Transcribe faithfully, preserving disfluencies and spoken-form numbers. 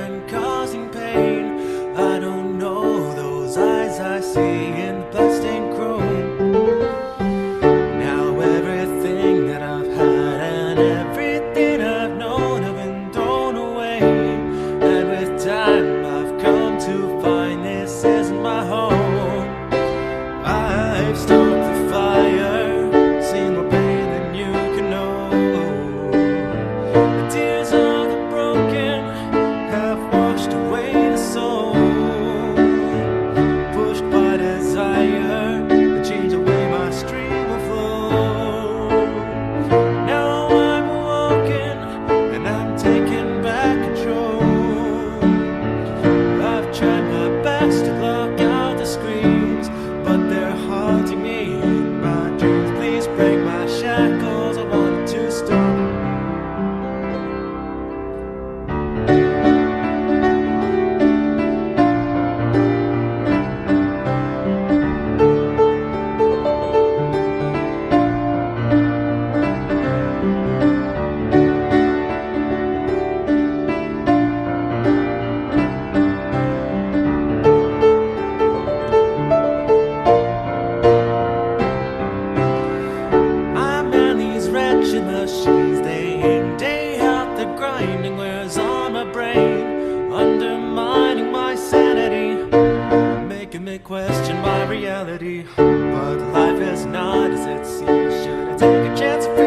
and causing pain. I don't know those eyes I see in bloodstained chrome. Now everything that I've had and everything I've known have been thrown away. And with time I've come to find this isn't my home. I've stoked the fire, seen more pain than you can know. The tears of the broken have washed away the soul. Pushed by desire to change the way my stream will flow. Now I'm awoken and I'm taking back control. I've tried my best to block out the screams, but they're haunting me in my dreams. Please break my shackles, I wanted to stop. Machines, day in, day out, the grinding wears on my brain, undermining my sanity, making me question my reality. But life is not as it seems. Should I take a chance?